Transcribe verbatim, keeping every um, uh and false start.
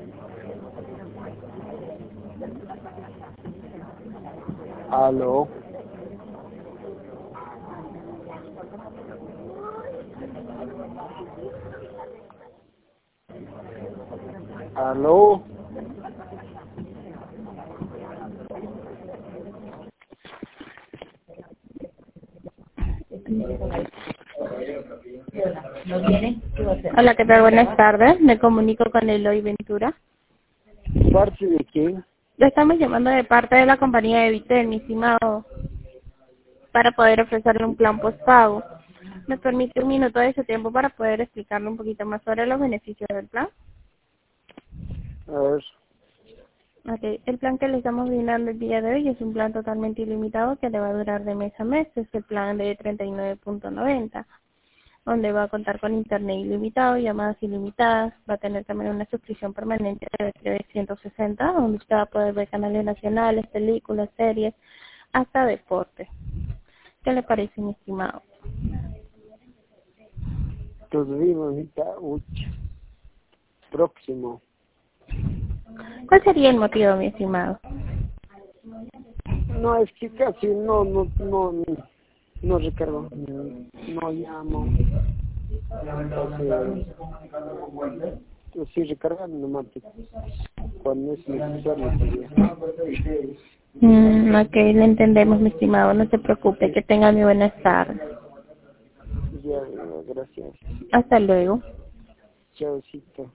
Aló. Aló. Hola, ¿qué tal? Buenas tardes. Me comunico con Eloy Ventura. ¿Parte de quién? Le estamos llamando de parte de la compañía de Vitel, mi estimado, para poder ofrecerle un plan postpago. ¿Me permite un minuto de su tiempo para poder explicarle un poquito más sobre los beneficios del plan? A ver. Okay. El plan que le estamos brindando el día de hoy es un plan totalmente ilimitado que le va a durar de mes a mes. Es el plan de treinta y nueve punto noventa, donde va a contar con internet ilimitado, llamadas ilimitadas, va a tener también una suscripción permanente de trescientos sesenta, donde usted va a poder ver canales nacionales, películas, series, hasta deporte. ¿Qué le parece, mi estimado? Todavía ahorita, uy, próximo. ¿Cuál sería el motivo, mi estimado? No, es que casi no, no, no, no recargo, no llamo. Entonces, yo sí recargando nomás cuando es necesario sería. Mm, ok, le entendemos, mi estimado. No se preocupe. Que tenga muy buenas tardes. Ya, gracias. Hasta luego. Chaucito.